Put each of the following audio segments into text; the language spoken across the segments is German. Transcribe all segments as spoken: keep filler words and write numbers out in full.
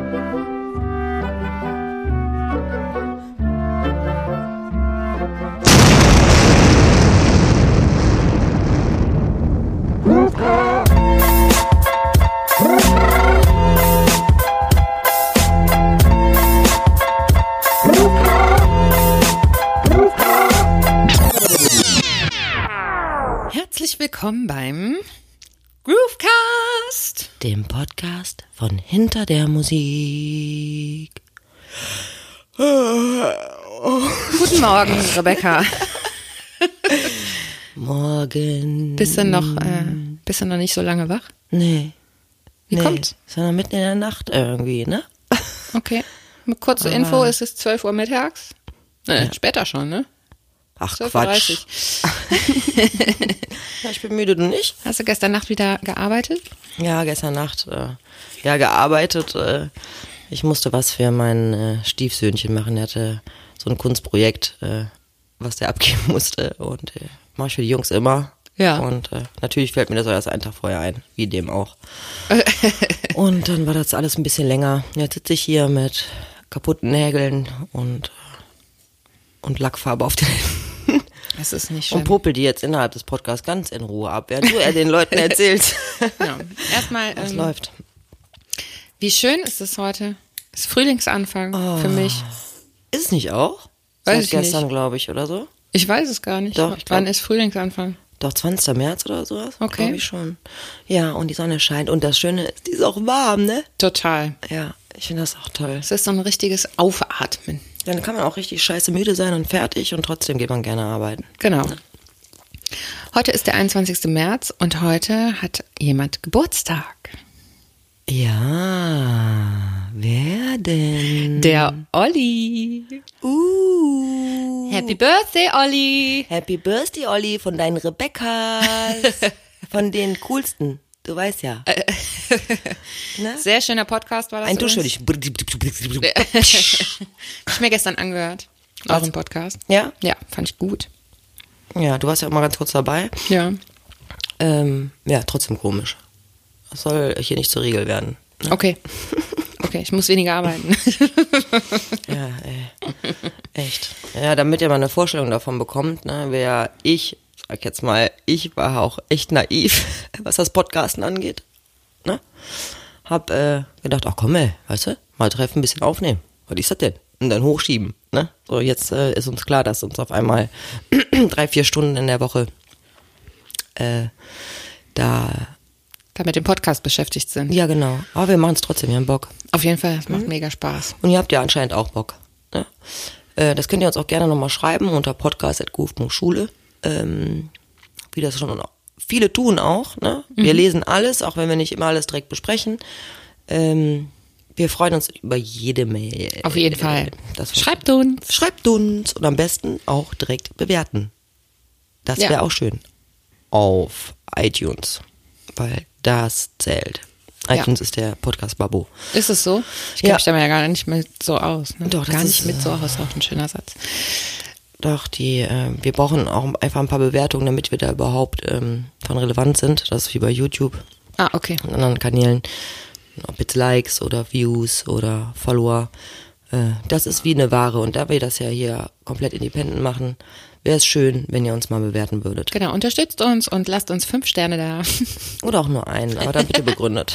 Herzlich willkommen beim Groovecast, dem Podcast von hinter der Musik. Guten Morgen, Rebecca. Morgen. Bist du noch, äh, bist du noch nicht so lange wach? Nee. Wie nee. kommt's? Ist ja noch mitten in der Nacht irgendwie, ne? Okay. Mit kurzer Info, ist es zwölf Uhr mittags? Ne, ja. Später schon, ne? Ach, zwölf Uhr dreißig. Ja, ich bin müde, du nicht? Hast du gestern Nacht wieder gearbeitet? Ja, gestern Nacht, äh, ja, gearbeitet. Äh, ich musste was für mein äh, Stiefsöhnchen machen. Der hatte so ein Kunstprojekt, äh, was der abgeben musste. Und äh, mache ich für die Jungs immer. Ja. Und äh, natürlich fällt mir das erst einen Tag vorher ein, wie dem auch. Und dann war das alles ein bisschen länger. Jetzt sitze ich hier mit kaputten Nägeln und, und Lackfarbe auf den Händen. Das ist nicht schlimm. Und popel die jetzt innerhalb des Podcasts ganz in Ruhe ab, während du er den Leuten erzählst. Ja. Erstmal, Was ähm, läuft? Wie schön ist es heute? Es ist Frühlingsanfang Oh. für mich. Ist es nicht auch? Weiß Seit ich gestern, nicht. glaube ich, oder so? Ich weiß es gar nicht. Doch, ich glaub- Wann ist Frühlingsanfang? Doch, zwanzigster März oder sowas? Okay. Glaube ich schon. Ja, und die Sonne scheint. Und das Schöne ist, die ist auch warm, ne? Total. Ja, ich finde das auch toll. Es ist so ein richtiges Aufatmen. Dann kann man auch richtig scheiße müde sein und fertig und trotzdem geht man gerne arbeiten. Genau. Heute ist der einundzwanzigster März und heute hat jemand Geburtstag. Ja, wer denn? Der Olli. Uh. Happy Birthday, Olli. Happy Birthday, Olli, von deinen Rebekkas. Von den coolsten. Du weißt ja. Ne? Sehr schöner Podcast war das. Ein übrigens. Dusch für dich. Hab ich mir gestern angehört. Euren Podcast. Ja? Ja, fand ich gut. Ja, du warst ja auch mal ganz kurz dabei. Ja. Ähm, ja, trotzdem komisch. Das soll hier nicht zur Regel werden. Ne? Okay. Okay, ich muss weniger arbeiten. Ja, ey. Echt. Ja, damit ihr mal eine Vorstellung davon bekommt, ne, wer ich, sag jetzt mal, ich war auch echt naiv, was das Podcasten angeht. Ne? Hab äh, gedacht, ach komm ey, weißt du, mal treffen, ein bisschen aufnehmen. Was ist das denn? Und dann hochschieben. Ne? So, jetzt äh, ist uns klar, dass uns auf einmal drei, vier Stunden in der Woche äh, da... Da mit dem Podcast beschäftigt sind. Ja, genau. Aber wir machen es trotzdem, wir haben Bock. Auf jeden Fall, es macht mega Spaß. Und ihr habt ja anscheinend auch Bock. Ne? Äh, das könnt ihr uns auch gerne nochmal schreiben unter podcast at groove punkt schule. Ähm, wie das schon viele tun auch. Ne? Wir Mhm. lesen alles, auch wenn wir nicht immer alles direkt besprechen. Ähm, wir freuen uns über jede Mail. Auf jeden Fall. Das Schreibt uns. Schreibt uns und am besten auch direkt bewerten. Das Ja. wäre auch schön. Auf iTunes. Weil das zählt. Ja. iTunes ist der Podcast-Babo. Ist es so? Ich Ja. kenne mich da ja gar nicht mit so aus. Ne? Doch, das gar ist, nicht mit so aus, auch ein schöner Satz. Doch, die, äh, wir brauchen auch einfach ein paar Bewertungen, damit wir da überhaupt ähm, von relevant sind. Das ist wie bei YouTube Ah, okay. und anderen Kanälen. Ob jetzt Likes oder Views oder Follower. Äh, das ist wie eine Ware. Und da wir das ja hier komplett independent machen, wäre es schön, wenn ihr uns mal bewerten würdet. Genau, unterstützt uns und lasst uns fünf Sterne da. Oder auch nur einen, aber dann bitte begründet.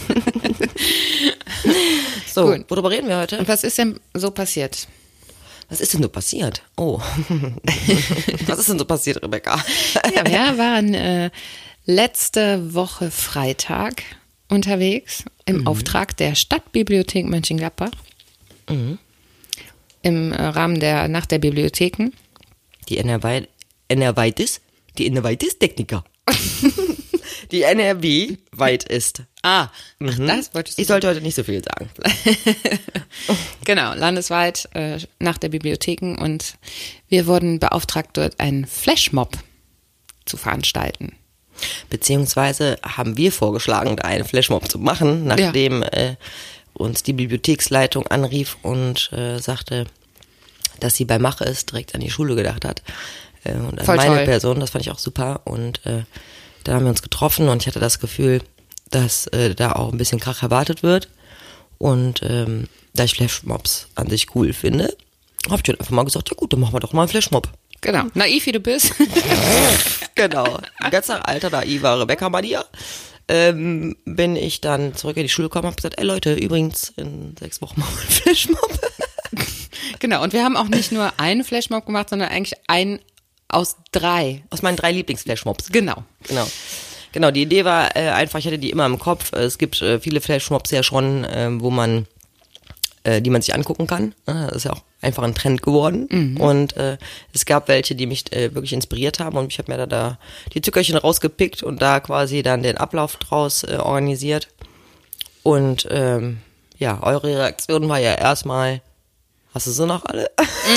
So, Gut. worüber reden wir heute? Und was ist denn so passiert? Was ist denn so passiert? Oh. Was ist denn so passiert, Rebecca? Ja, wir waren äh, letzte Woche Freitag unterwegs im Auftrag der Stadtbibliothek Mönchengladbach. Mhm. Im äh, Rahmen der Nacht der Bibliotheken. Die N R W, N R Weitis, die N R Weitis Techniker. Die N R W weit ist. Ah, Mhm. ach, das wolltest du. Ich sollte heute nicht so viel sagen. Genau, landesweit äh, Nacht der Bibliotheken und wir wurden beauftragt, dort einen Flashmob zu veranstalten. Beziehungsweise haben wir vorgeschlagen, da einen Flashmob zu machen, nachdem ja. äh, uns die Bibliotheksleitung anrief und äh, sagte, dass sie bei Mache ist, direkt an die Schule gedacht hat. Äh, und an Voll meine toll. Person, das fand ich auch super. Und äh, da haben wir uns getroffen und ich hatte das Gefühl, dass äh, da auch ein bisschen Krach erwartet wird. Und ähm, da ich Flashmobs an sich cool finde, habe ich dann einfach mal gesagt, ja gut, dann machen wir doch mal einen Flashmob. Genau, naiv wie du bist. Genau, ganz nach alter, naiver Rebecca-Manier. Ähm, bin ich dann zurück in die Schule gekommen und habe gesagt, ey Leute, übrigens in sechs Wochen machen wir einen Flashmob. Genau, und wir haben auch nicht nur einen Flashmob gemacht, sondern eigentlich einen aus drei. Aus meinen drei Lieblings-Flashmobs. Genau. Genau. Genau, die Idee war äh, einfach, ich hatte die immer im Kopf. Es gibt äh, viele Flashmobs ja schon, äh, wo man, äh, die man sich angucken kann. Das ist ja auch einfach ein Trend geworden. Mhm. Und äh, es gab welche, die mich äh, wirklich inspiriert haben. Und ich habe mir da, da die Zückerchen rausgepickt und da quasi dann den Ablauf draus äh, organisiert. Und ähm, ja, eure Reaktion war ja erstmal, hast du sie noch alle?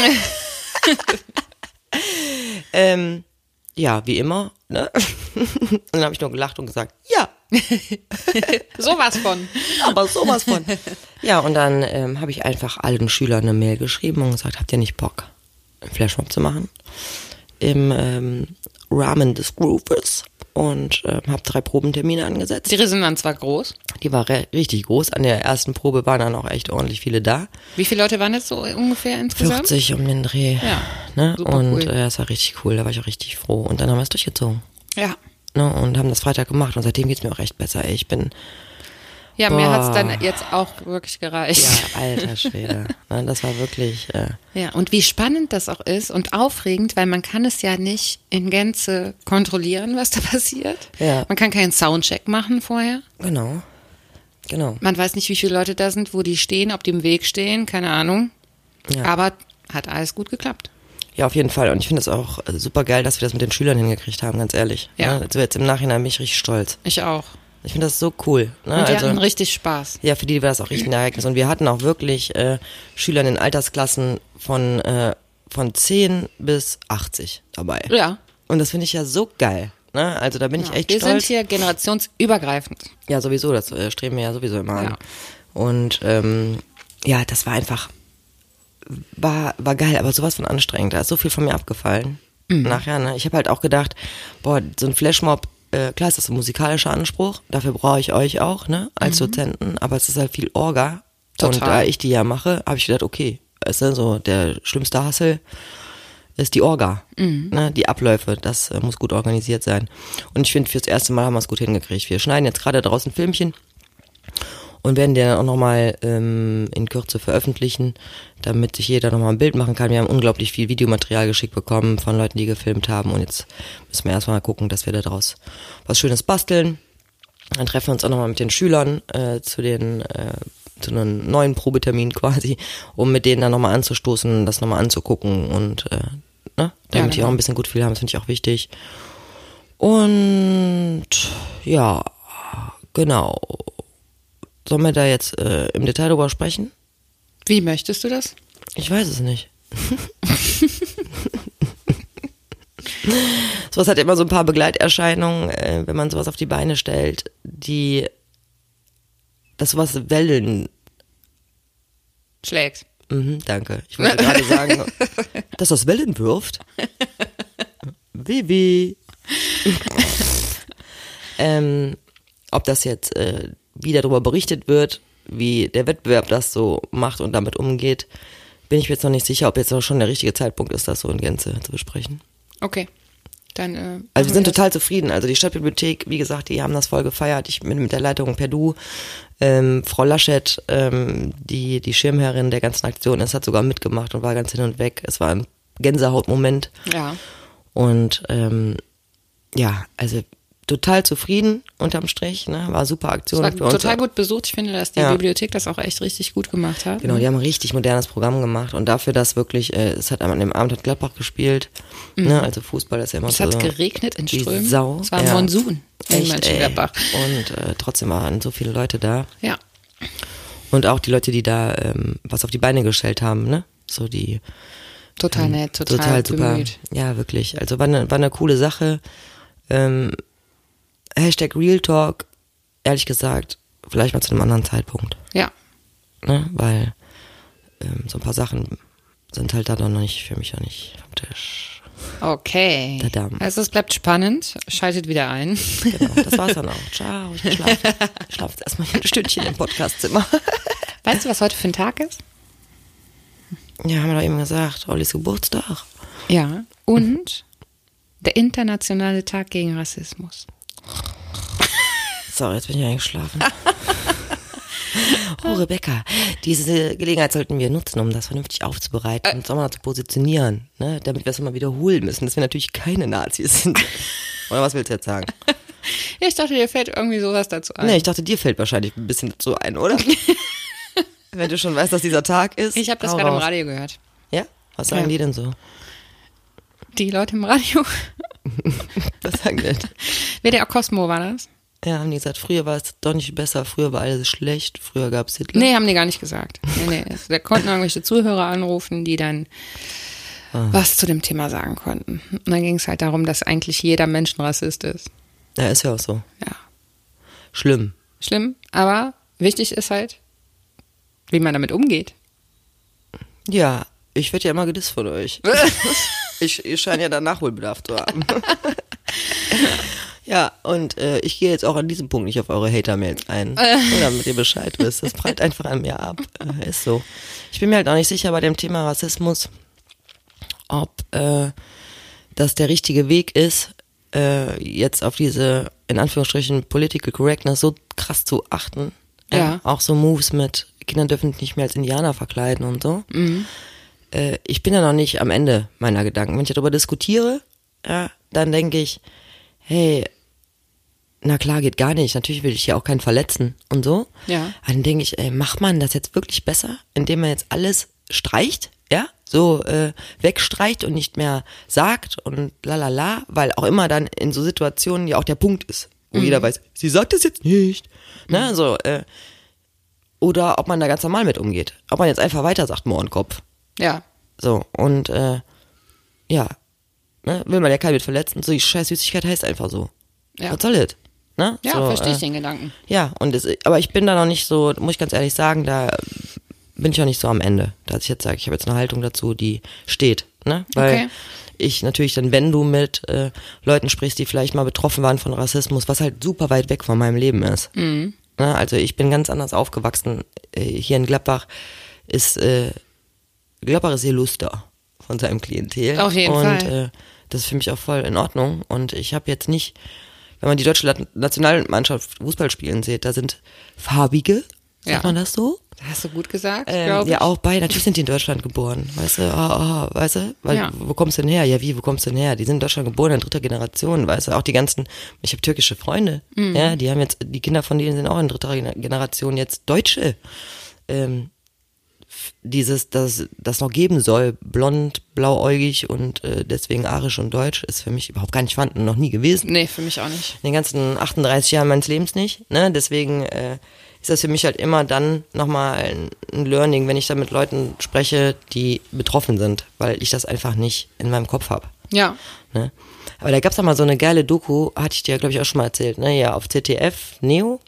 ähm, ja, wie immer. Ne? Und dann habe ich nur gelacht und gesagt, ja. Sowas von. Aber sowas von. Ja, und dann ähm, habe ich einfach allen Schülern eine Mail geschrieben und gesagt, habt ihr nicht Bock, einen Flashmob zu machen? Im ähm, Rahmen des Grooves. Und ähm, habe drei Probentermine angesetzt. Die Resonanz war groß? Die war re- richtig groß. An der ersten Probe waren dann auch echt ordentlich viele da. Wie viele Leute waren jetzt so ungefähr insgesamt? vierzig um den Dreh. Ja, ne? super Und cool. äh, das war richtig cool, da war ich auch richtig froh. Und dann haben wir es durchgezogen. Ja. Ne? Und haben das Freitag gemacht und seitdem geht's mir auch echt besser. Ey. Ich bin, Ja, mir Boah. hat's dann jetzt auch wirklich gereicht. ja, alter Schwede. Ne? Das war wirklich, äh, Ja, und wie spannend das auch ist und aufregend, weil man kann es ja nicht in Gänze kontrollieren, was da passiert. Ja. Man kann keinen Soundcheck machen vorher. genau, genau. Man weiß nicht, wie viele Leute da sind, wo die stehen, ob die im Weg stehen, keine Ahnung. Ja. Aber hat alles gut geklappt. Ja, auf jeden Fall. Und ich finde es auch äh, super geil, dass wir das mit den Schülern hingekriegt haben, ganz ehrlich. Ja. Ne? Also jetzt im Nachhinein bin ich richtig stolz. Ich auch. Ich finde das so cool. Ne? Und die also, hatten richtig Spaß. ja, für die war das auch richtig ein Ereignis. Und wir hatten auch wirklich äh, Schüler in den Altersklassen von, äh, von zehn bis achtzig dabei. Ja. Und das finde ich ja so geil. Ne? Also da bin ich Ja, echt wir stolz. sind hier generationsübergreifend. Ja, sowieso, das äh, streben wir ja sowieso immer an. Ja. Und ähm, ja, das war einfach, war, war geil, aber sowas von anstrengend. Da ist so viel von mir abgefallen. Mhm. Nachher, ne? Ich habe halt auch gedacht, boah, so ein Flashmob, äh, klar ist das ein musikalischer Anspruch, dafür brauche ich euch auch, ne, als mhm. Dozenten, aber es ist halt viel Orga. Total. Und da ich die ja mache, habe ich gedacht, okay, weißt du, so der schlimmste Hassel ist die Orga, mhm. ne, die Abläufe, das äh, muss gut organisiert sein. Und ich finde, fürs erste Mal haben wir es gut hingekriegt. Wir schneiden jetzt gerade draußen Filmchen und werden den dann auch nochmal ähm, in Kürze veröffentlichen, damit sich jeder nochmal ein Bild machen kann. Wir haben unglaublich viel Videomaterial geschickt bekommen von Leuten, die gefilmt haben und jetzt müssen wir erstmal gucken, dass wir da draus was Schönes basteln. Dann treffen wir uns auch nochmal mit den Schülern äh, zu den äh, zu einem neuen Probetermin quasi, um mit denen dann nochmal anzustoßen, das nochmal anzugucken und äh, ne, damit ja, die genau. auch ein bisschen gut viel haben, das finde ich auch wichtig. Und ja, genau. Sollen wir da jetzt äh, im Detail drüber sprechen? Wie möchtest du das? Ich weiß es nicht. Sowas hat immer so ein paar Begleiterscheinungen, äh, wenn man sowas auf die Beine stellt, die, dass sowas Wellen. Schlägt. Mhm, danke. Ich wollte gerade sagen, dass das Wellen wirft. Vivi. ähm, ob das jetzt äh, wie darüber berichtet wird, wie der Wettbewerb das so macht und damit umgeht, bin ich mir jetzt noch nicht sicher, ob jetzt noch schon der richtige Zeitpunkt ist, das so in Gänze zu besprechen. Okay. Dann, äh, also wir sind das. total zufrieden. Also die Stadtbibliothek, wie gesagt, die haben das voll gefeiert. Ich bin mit der Leitung per Du. Ähm, Frau Laschet, ähm, die die Schirmherrin der ganzen Aktion ist, hat sogar mitgemacht und war ganz hin und weg. Es war ein Gänsehautmoment. Ja. Und ähm, ja, also total zufrieden unterm Strich, ne? War super Aktion. Es für war uns. total gut besucht. Ich finde, dass die Ja. Bibliothek das auch echt richtig gut gemacht hat. Genau, die haben ein richtig modernes Programm gemacht und dafür, dass wirklich, äh, es hat an dem Abend hat Gladbach gespielt, mhm. ne? Also Fußball ist ja immer Es so. hat geregnet in die Strömen. Sau. Es war ein Ja. Monsun in Echt, ey. Mönchengladbach. Und äh, trotzdem waren so viele Leute da. Ja. Und auch die Leute, die da ähm, was auf die Beine gestellt haben, ne? So die Total ähm, nett, total, total super. bemüht. Ja, wirklich. Also war eine, war eine coole Sache. Ähm, Hashtag Real Talk, ehrlich gesagt, vielleicht mal zu einem anderen Zeitpunkt. Ja. Ne? Weil ähm, so ein paar Sachen sind halt da noch nicht, für mich noch nicht vom Tisch. Okay. Tadam. Also es bleibt spannend. Schaltet wieder ein. Genau, das war's dann auch. Ciao, ich schlafe. Ich schlafe jetzt erstmal ein Stündchen im Podcastzimmer. Weißt du, was heute für ein Tag ist? Ja, haben wir doch eben gesagt. Ollis Geburtstag. Ja. Und der internationale Tag gegen Rassismus. So, jetzt bin ich eingeschlafen. Oh, Rebecca, diese Gelegenheit sollten wir nutzen, um das vernünftig aufzubereiten äh. und auch mal zu positionieren, ne? Damit wir es mal wiederholen müssen, dass wir natürlich keine Nazis sind. Oder was willst du jetzt sagen? Ja, ich dachte, dir fällt irgendwie sowas dazu ein. Nee, ich dachte, dir fällt wahrscheinlich ein bisschen dazu ein, oder? Wenn du schon weißt, dass dieser Tag ist. Ich habe das gerade im Radio gehört. Ja? Was sagen ja. die denn so? Die Leute im Radio? Was sagen die denn? W D R Cosmo war das? Ja, haben die gesagt, früher war es doch nicht besser, früher war alles schlecht, früher gab es Hitler. Nee, haben die gar nicht gesagt. Nee, nee. Da konnten irgendwelche Zuhörer anrufen, die dann ah. was zu dem Thema sagen konnten. Und dann ging es halt darum, dass eigentlich jeder Mensch ein Rassist ist. Ja, ist ja auch so. Ja. Schlimm. Schlimm, aber wichtig ist halt, wie man damit umgeht. Ja, ich werde ja immer gedisst von euch. ich, ihr scheint ja da Nachholbedarf zu haben. Ja, und äh, ich gehe jetzt auch an diesem Punkt nicht auf eure Hater-Mails ein, nur damit ihr Bescheid wisst. Das prallt einfach an mir ab. Äh, ist so. Ich bin mir halt auch nicht sicher bei dem Thema Rassismus, ob äh, das der richtige Weg ist, äh, jetzt auf diese, in Anführungsstrichen, Political Correctness so krass zu achten. Ja. ja. Auch so Moves mit, Kinder dürfen nicht mehr als Indianer verkleiden und so. Mhm. Äh, ich bin ja noch nicht am Ende meiner Gedanken. Wenn ich darüber diskutiere, ja, dann denke ich, hey, na klar, geht gar nicht. Natürlich will ich hier auch keinen verletzen und so. Ja. Aber dann denke ich, ey, macht man das jetzt wirklich besser, indem man jetzt alles streicht, ja, so äh, wegstreicht und nicht mehr sagt und lalala, weil auch immer dann in so Situationen ja auch der Punkt ist, wo mhm. jeder weiß, sie sagt das jetzt nicht. Mhm. Ne, so, äh, oder ob man da ganz normal mit umgeht. Ob man jetzt einfach weiter sagt, Mohrenkopf. Ja. So, und äh, ja, ne, will man ja keinen mit verletzen. So, die scheiß Süßigkeit heißt einfach so. Ja. Was soll das? Ne? Ja, so, verstehe ich äh, den Gedanken. Ja, und das, aber ich bin da noch nicht so, muss ich ganz ehrlich sagen, da bin ich auch nicht so am Ende, dass ich jetzt sage, ich habe jetzt eine Haltung dazu, die steht. Ne? Weil okay. ich natürlich dann, wenn du mit äh, Leuten sprichst, die vielleicht mal betroffen waren von Rassismus, was halt super weit weg von meinem Leben ist. Mhm. Ne? Also ich bin ganz anders aufgewachsen. Äh, hier in Gladbach ist, äh, Gladbach ist Illuster von seinem Klientel. Auf jeden und, Fall. Und äh, das ist für mich auch voll in Ordnung. Und ich habe jetzt nicht, wenn man die deutsche Nationalmannschaft Fußball spielen sieht, da sind farbige, sagt ja. man das so? Hast du gut gesagt, ähm, glaube ich. Ja, auch bei, natürlich sind die in Deutschland geboren, weißt du, oh, oh, weißt du, weil, ja. wo kommst du denn her? Ja, wie, wo kommst du denn her? Die sind in Deutschland geboren, in dritter Generation, weißt du, auch die ganzen, ich habe türkische Freunde, mhm. ja, die haben jetzt, die Kinder von denen sind auch in dritter Generation jetzt Deutsche, ähm, dieses, das, das noch geben soll, blond, blauäugig und äh, deswegen arisch und deutsch, ist für mich überhaupt gar nicht vorhanden, noch nie gewesen. Nee, für mich auch nicht. In den ganzen achtunddreißig Jahren meines Lebens nicht, ne, deswegen äh, ist das für mich halt immer dann nochmal ein, ein Learning, wenn ich da mit Leuten spreche, die betroffen sind, weil ich das einfach nicht in meinem Kopf habe. Ja. Ne? Aber da gab's da mal so eine geile Doku, hatte ich dir, glaube ich, auch schon mal erzählt, ne, ja, auf Z D F, Neo,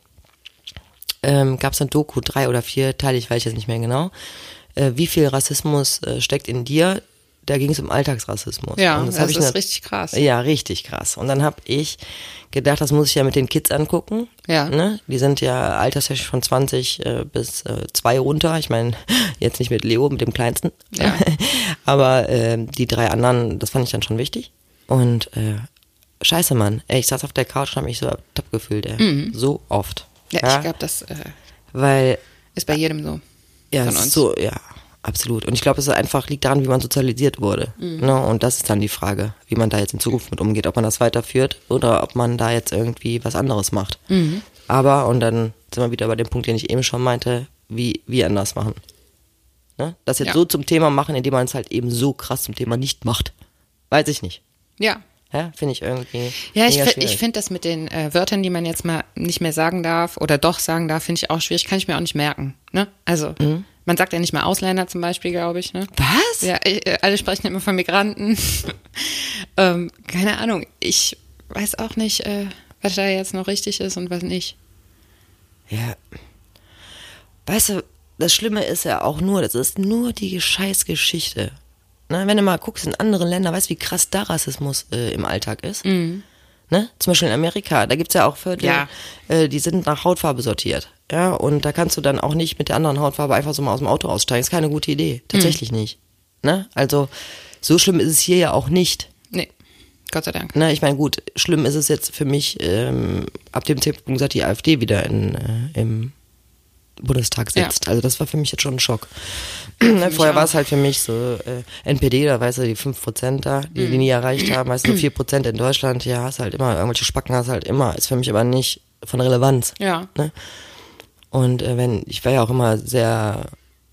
ähm, gab's eine Doku, drei oder vier Teile, ich weiß jetzt nicht mehr genau, äh, wie viel Rassismus äh, steckt in dir. Da ging es um Alltagsrassismus. Ja, und das, das hab ich ist ne, richtig krass. Ja, richtig krass. Und dann habe ich gedacht, das muss ich ja mit den Kids angucken. Ja. Ne? Die sind ja alterstechnisch von zwanzig äh, bis äh, zwei runter. Ich meine, jetzt nicht mit Leo, mit dem Kleinsten. Ja. Aber äh, die drei anderen, das fand ich dann schon wichtig. Und äh, scheiße, Mann. Ey, ich saß auf der Couch und habe mich so top gefühlt, ey. Mhm. So oft. Ja, ja? ich glaube, das äh, Weil, ist bei jedem so. Ja, von uns. so, ja. Absolut. Und ich glaube, es einfach liegt daran, wie man sozialisiert wurde. Mhm. Ne? Und das ist dann die Frage, wie man da jetzt in Zukunft mit umgeht, ob man das weiterführt oder ob man da jetzt irgendwie was anderes macht. Mhm. Aber, und dann sind wir wieder bei dem Punkt, den ich eben schon meinte, wie, wie anders machen. Ne? Das jetzt ja. so zum Thema machen, indem man es halt eben so krass zum Thema nicht macht. Weiß ich nicht. Ja. Ja, finde ich irgendwie. Ja, ich, ich finde das mit den äh, Wörtern, die man jetzt mal nicht mehr sagen darf oder doch sagen darf, finde ich auch schwierig, kann ich mir auch nicht merken. Ne? Also, mhm. man sagt ja nicht mehr Ausländer zum Beispiel, glaube ich. Ne? Was? Ja, ich, alle sprechen immer von Migranten. ähm, keine Ahnung, ich weiß auch nicht, äh, was da jetzt noch richtig ist und was nicht. Ja, weißt du, das Schlimme ist ja auch nur, das ist nur die Scheißgeschichte. Ne, wenn du mal guckst in andere Länder, weißt du, wie krass da Rassismus äh, im Alltag ist? Mhm. Ne? Zum Beispiel in Amerika, da gibt's ja auch Viertel, ja. äh, die sind nach Hautfarbe sortiert. ja, und da kannst du dann auch nicht mit der anderen Hautfarbe einfach so mal aus dem Auto aussteigen. Ist keine gute Idee, tatsächlich mhm. nicht. Ne? Also so schlimm ist es hier ja auch nicht. Nee, Gott sei Dank. Ne, ich meine, gut, schlimm ist es jetzt für mich, ähm, ab dem Zeitpunkt, seit die AfD wieder in, äh, im Bundestag sitzt. Ja. Also das war für mich jetzt schon ein Schock. Ne, vorher war es halt für mich so, äh, N P D, da weißt du, die fünf Prozent da, die, die nie erreicht haben, weißt du, nur vier Prozent in Deutschland, ja, hast halt immer, irgendwelche Spacken hast halt immer, ist für mich aber nicht von Relevanz. Ja. Ne? Und äh, wenn, ich war ja auch immer sehr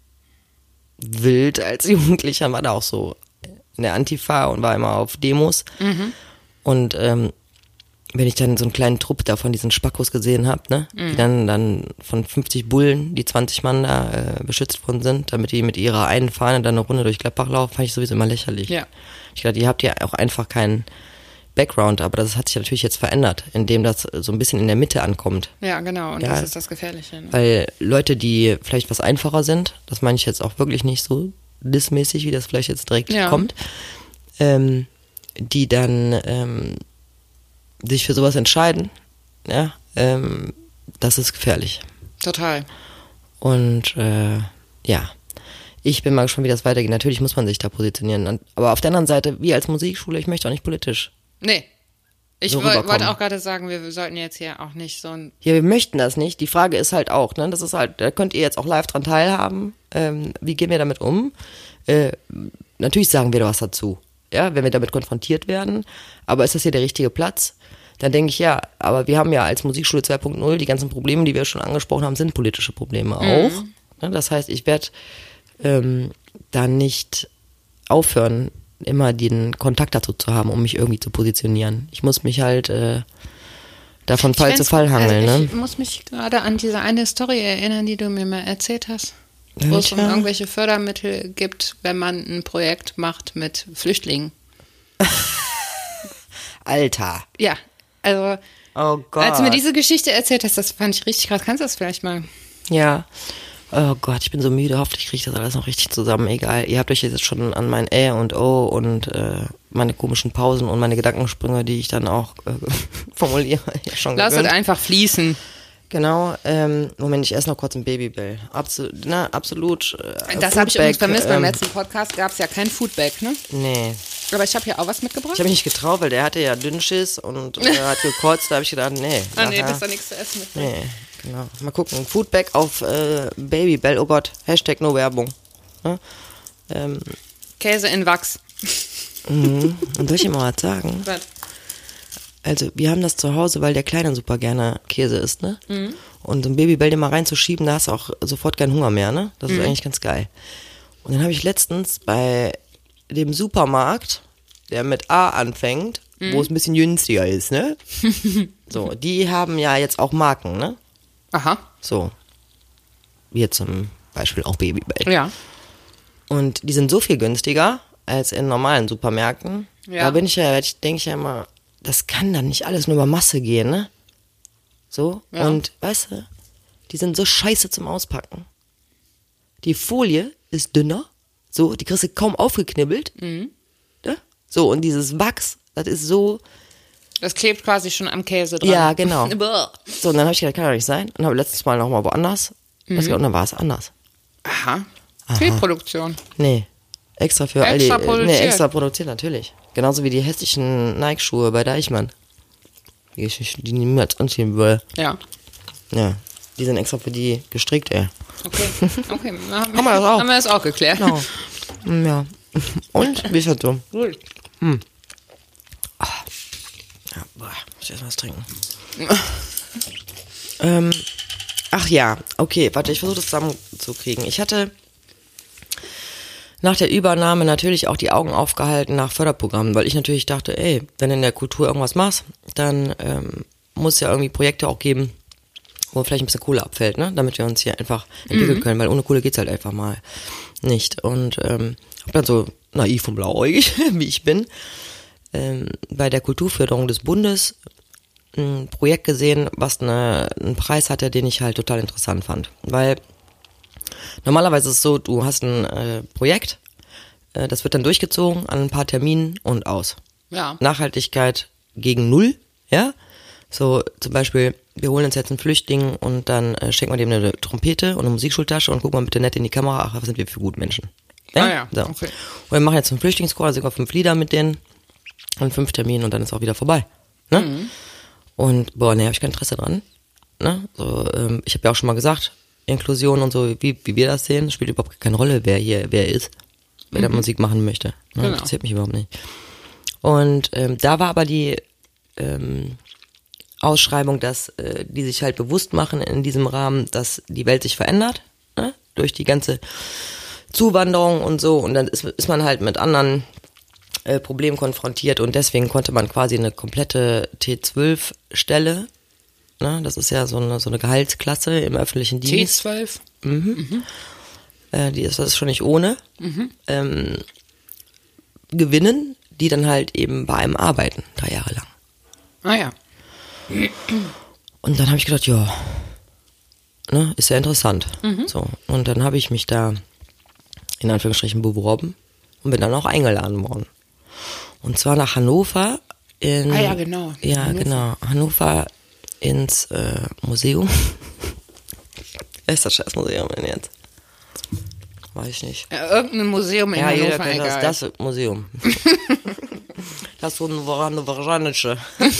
wild als Jugendlicher, war da auch so in der Antifa und war immer auf Demos. Mhm. Und ähm, wenn ich dann so einen kleinen Trupp da von diesen Spackos gesehen habe, ne, mhm. die dann, dann von fünfzig Bullen, die zwanzig Mann da äh, beschützt worden sind, damit die mit ihrer einen Fahne dann eine Runde durch Gladbach laufen, fand ich sowieso immer lächerlich. Ja. Ich dachte, ihr habt ja auch einfach keinen Background, aber das hat sich natürlich jetzt verändert, indem das so ein bisschen in der Mitte ankommt. Ja, genau, und ja, das ist das Gefährliche. Ne? Weil Leute, die vielleicht was einfacher sind, das meine ich jetzt auch wirklich nicht so dissmäßig, wie das vielleicht jetzt direkt ja. kommt, ähm, die dann ähm, sich für sowas entscheiden, ja, ähm, das ist gefährlich. Total. Und äh, ja, ich bin mal gespannt, wie das weitergeht. Natürlich muss man sich da positionieren. Aber auf der anderen Seite, wir als Musikschule, ich möchte auch nicht politisch. Nee. Ich so wollte wollt auch gerade sagen, wir sollten jetzt hier auch nicht so ein... Ja, wir möchten das nicht. Die Frage ist halt auch, ne, das ist halt, da könnt ihr jetzt auch live dran teilhaben. Ähm, wie gehen wir damit um? Äh, natürlich sagen wir da was dazu, ja, wenn wir damit konfrontiert werden. Aber ist das hier der richtige Platz? Dann denke ich, ja, aber wir haben ja als Musikschule zwei Punkt null, die ganzen Probleme, die wir schon angesprochen haben, sind politische Probleme auch. Mhm. Ne, das heißt, ich werde ähm, da nicht aufhören, immer den Kontakt dazu zu haben, um mich irgendwie zu positionieren. Ich muss mich halt äh, da von Fall zu Fall hangeln. Also ne? Ich muss mich gerade an diese eine Story erinnern, die du mir mal erzählt hast, wo es um irgendwelche Fördermittel gibt, wenn man ein Projekt macht mit Flüchtlingen. Alter. Ja, also oh Gott. Als du mir diese Geschichte erzählt hast, das fand ich richtig krass. Kannst du das vielleicht mal? Ja. Oh Gott, ich bin so müde. Hoffentlich kriege ich das alles noch richtig zusammen. Egal. Ihr habt euch jetzt schon an mein Ä und O und äh, meine komischen Pausen und meine Gedankensprünge, die ich dann auch äh, formuliere, ja schon Lass es einfach fließen. Genau. Ähm, Moment, ich esse noch kurz ein Babybell. Absolut. Na, absolut. Äh, das habe ich übrigens vermisst. Ähm, Beim letzten Podcast gab es ja kein Foodback, ne? Nee. Aber ich habe hier auch was mitgebracht. Ich habe mich nicht getraut, weil der hatte ja Dünnschiss und äh, hat gekotzt. Da habe ich gedacht, nee. Ah nee, das ist da nichts zu essen mit. Nee. Genau. Mal gucken. Foodback auf äh, Babybell. Oh Gott. Hashtag no Werbung. Ja? Ähm. Käse in Wachs. Mhm. Und soll ich dir mal was sagen? Was? Also, wir haben das zu Hause, weil der Kleine super gerne Käse isst, ne? Mhm. Und so ein Babybell den mal reinzuschieben, da hast du auch sofort keinen Hunger mehr, ne? Das ist mhm. eigentlich ganz geil. Und dann habe ich letztens bei dem Supermarkt, der mit A anfängt, mhm. wo es ein bisschen günstiger ist, ne? So, die haben ja jetzt auch Marken, ne? Aha. So. Wie jetzt zum Beispiel auch Babybell. Ja. Und die sind so viel günstiger als in normalen Supermärkten. Ja. Da bin ich ja, denke ich ja immer, das kann dann nicht alles nur über Masse gehen, ne? So. Ja. Und, weißt du, die sind so scheiße zum Auspacken. Die Folie ist dünner. So, die kriegst du kaum aufgeknibbelt. Mhm. Ne? So, und dieses Wachs, das ist so... Das klebt quasi schon am Käse dran. Ja, genau. So, und dann habe ich gedacht, kann doch nicht sein. Und habe letztes Mal nochmal woanders. Mhm. Und dann war es anders. Aha. Fehlproduktion. Nee. Extra für all die... Extra produziert. Nee, extra produziert, natürlich. Genauso wie die hässlichen Nike-Schuhe bei Deichmann. Die ich die niemals anziehen will. Ja. Ja. Die sind extra für die gestrickt, ey. Okay. Okay. Haben wir das auch. Haben wir das auch geklärt. Genau. Ja. Und? Wie ist das so? Gut. Hm. Oh. Ja, boah, muss ich erst mal was trinken. ähm, ach ja, okay, warte, ich versuche das zusammenzukriegen. Ich hatte nach der Übernahme natürlich auch die Augen aufgehalten nach Förderprogrammen, weil ich natürlich dachte, ey, wenn du in der Kultur irgendwas machst, dann ähm, muss es ja irgendwie Projekte auch geben, wo vielleicht ein bisschen Kohle abfällt, ne, damit wir uns hier einfach entwickeln mhm. können, weil ohne Kohle geht's halt einfach mal nicht. Und ähm, hab dann so naiv und blauäugig, wie ich bin, ähm, bei der Kulturförderung des Bundes ein Projekt gesehen, was eine, einen Preis hatte, den ich halt total interessant fand. Weil normalerweise ist es so, du hast ein äh, Projekt, äh, das wird dann durchgezogen an ein paar Terminen und aus. Ja. Nachhaltigkeit gegen Null, ja. So zum Beispiel, wir holen uns jetzt einen Flüchtling und dann äh, schenken wir dem eine Trompete und eine Musikschultasche und gucken mal bitte nett in die Kamera, ach, was sind wir für gute Menschen. Ja? Ah ja, so. okay. Und wir machen jetzt einen Flüchtlingschor, da singen wir fünf Lieder mit denen und fünf Termine und dann ist auch wieder vorbei. Ne? Mhm. Und boah, ne, habe ich kein Interesse dran. Ne? So, ähm, ich habe ja auch schon mal gesagt, Inklusion und so, wie, wie wir das sehen, spielt überhaupt keine Rolle, wer hier, wer ist, wer mhm. da Musik machen möchte. Ne? Genau. Interessiert mich überhaupt nicht. Und ähm, da war aber die ähm, Ausschreibung, dass äh, die sich halt bewusst machen in diesem Rahmen, dass die Welt sich verändert, ne? Durch die ganze Zuwanderung und so. Und dann ist, ist man halt mit anderen äh, Problemen konfrontiert und deswegen konnte man quasi eine komplette T zwölf Stelle, ne? Das ist ja so eine, so eine Gehaltsklasse im öffentlichen Dienst. T zwölf? Mhm. Mhm. Äh, die ist, das ist schon nicht ohne. Mhm. Ähm, gewinnen, die dann halt eben bei einem arbeiten, drei Jahre lang. Ah ja. Und dann habe ich gedacht, ja, ne, ist ja interessant. Mhm. So. Und dann habe ich mich da in Anführungsstrichen beworben und bin dann auch eingeladen worden. Und zwar nach Hannover. In, ah ja, genau. Ja, Hannover. genau. Hannover ins äh, Museum. Wer ist das scheiß Museum denn jetzt? Weiß ich nicht. Ja, irgendein Museum in ja, Hannover. Ja, jeder kennt das, das Museum. Das so ein hannoveranische.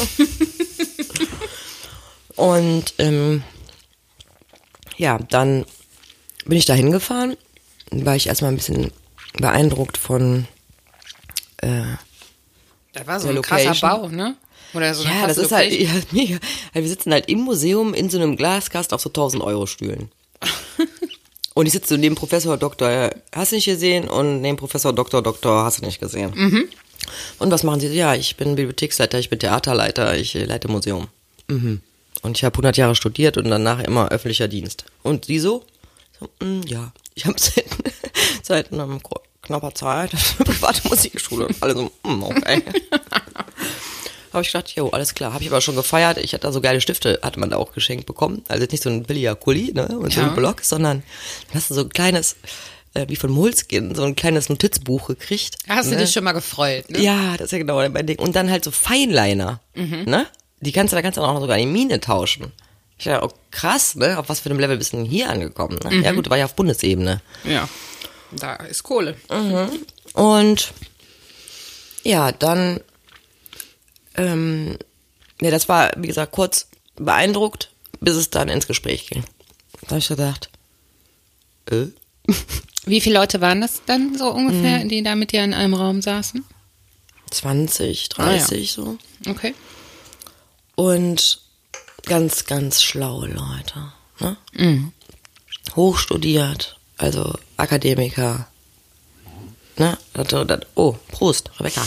Und ähm, ja, dann bin ich da hingefahren, war ich erstmal ein bisschen beeindruckt von äh, da war so ein krasser Bau, ne? Oder so eine ja, das ist halt ja, mega. Wir sitzen halt im Museum in so einem Glaskast auf so tausend Euro Stühlen. Und ich sitze so neben Professor Doktor, hast du nicht gesehen? Und neben Professor Doktor Doktor, hast du nicht gesehen? Mhm. Und was machen Sie? Ja, ich bin Bibliotheksleiter, ich bin Theaterleiter, ich leite Museum. Mhm. Und ich habe hundert Jahre studiert und danach immer öffentlicher Dienst. Und Sie so? so mh, ja, ich habe seit, seit einer knapper Zeit eine private Musikschule. Und alle so, mh, okay. Habe ich gedacht, jo, alles klar. Habe ich aber schon gefeiert. Ich hatte da so geile Stifte, hatte man da auch geschenkt bekommen. Also jetzt nicht so ein billiger Kuli, ne, und so ja. ein Block, sondern dann hast du so ein kleines, äh, wie von Moleskine, so ein kleines Notizbuch gekriegt. Hast ne? du dich schon mal gefreut, ne? Ja, das ist ja genau mein Ding. Und dann halt so Feinliner, mhm. ne? Die kannst du, da kannst du auch noch sogar in die Mine tauschen. Ich dachte, oh krass, ne? Auf was für einem Level bist du denn hier angekommen, ne? Mhm. Ja gut, war ja auf Bundesebene. Ja, da ist Kohle. Mhm. Und ja, dann Ähm, ja, das war, wie gesagt, kurz beeindruckt, bis es dann ins Gespräch ging. Da habe ich gedacht, äh? Wie viele Leute waren das dann so ungefähr, mhm. die da mit dir in einem Raum saßen? zwanzig, dreißig ah, ja. so. Okay. Und ganz, ganz schlaue Leute. Ne? Mhm. Hochstudiert, also Akademiker. Ne? Das, das, oh, Prost, Rebecca.